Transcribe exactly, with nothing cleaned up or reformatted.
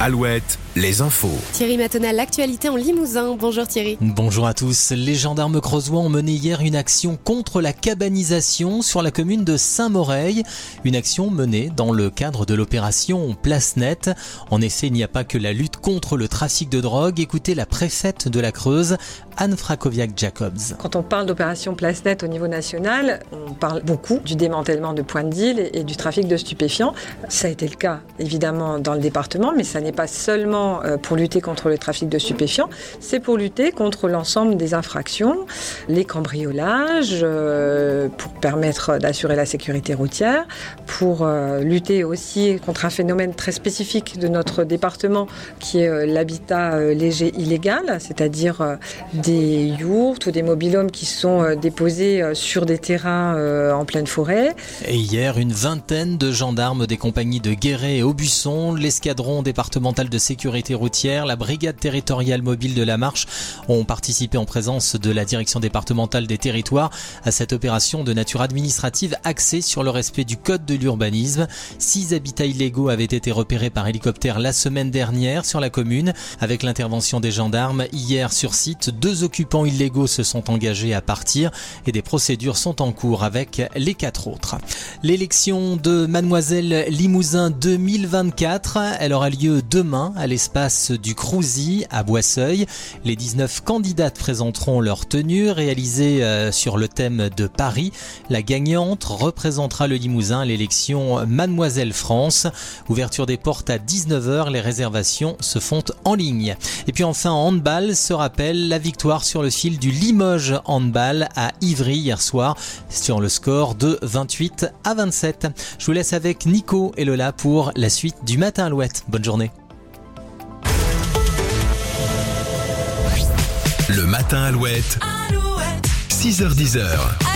Alouette, les infos. Thierry Matonal, l'actualité en Limousin. Bonjour Thierry. Bonjour à tous. Les gendarmes creusois ont mené hier une action contre la cabanisation sur la commune de Saint-Moreil. Une action menée dans le cadre de l'opération Place Nette. En effet, il n'y a pas que la lutte contre le trafic de drogue. Écoutez la préfète de la Creuse, Anne Frakowiak-Jacobs. Quand on parle d'opération Place Nette au niveau national, on parle beaucoup du démantèlement de points de deal et du trafic de stupéfiants. Ça a été le cas évidemment dans le département, mais ça n'est pas seulement pour lutter contre le trafic de stupéfiants, c'est pour lutter contre l'ensemble des infractions, les cambriolages, pour permettre d'assurer la sécurité routière, pour lutter aussi contre un phénomène très spécifique de notre département qui est l'habitat léger illégal, c'est-à-dire des yourtes ou des mobil-homes qui sont déposés sur des terrains en pleine forêt. Et hier, une vingtaine de gendarmes des compagnies de Guéret et Aubusson, l'escadron départemental de sécurité routière, la brigade territoriale mobile de la Marche ont participé en présence de la direction départementale des territoires à cette opération de nature administrative axée sur le respect du code de l'urbanisme. Six habitats illégaux avaient été repérés par hélicoptère la semaine dernière sur la commune. Avec l'intervention des gendarmes, hier sur site, deux occupants illégaux se sont engagés à partir et des procédures sont en cours avec les quatre autres. L'élection de Mademoiselle Limousin deux mille vingt-quatre, elle aura lieu demain à l'espace du Crousy à Boisseuil. Les dix-neuf candidates présenteront leur tenue réalisée sur le thème de Paris. La gagnante représentera le Limousin à l'élection Mademoiselle France. Ouverture des portes à dix-neuf heures, les réservations se font en ligne. Et puis enfin en handball, se rappelle la victoire sur le fil du Limoges Handball à Ivry hier soir sur le score de vingt-huit à vingt-sept. Je vous laisse avec Nico et Lola pour la suite du Matin Alouette. Bonne journée. Le Matin Alouette, Alouette. six heures dix.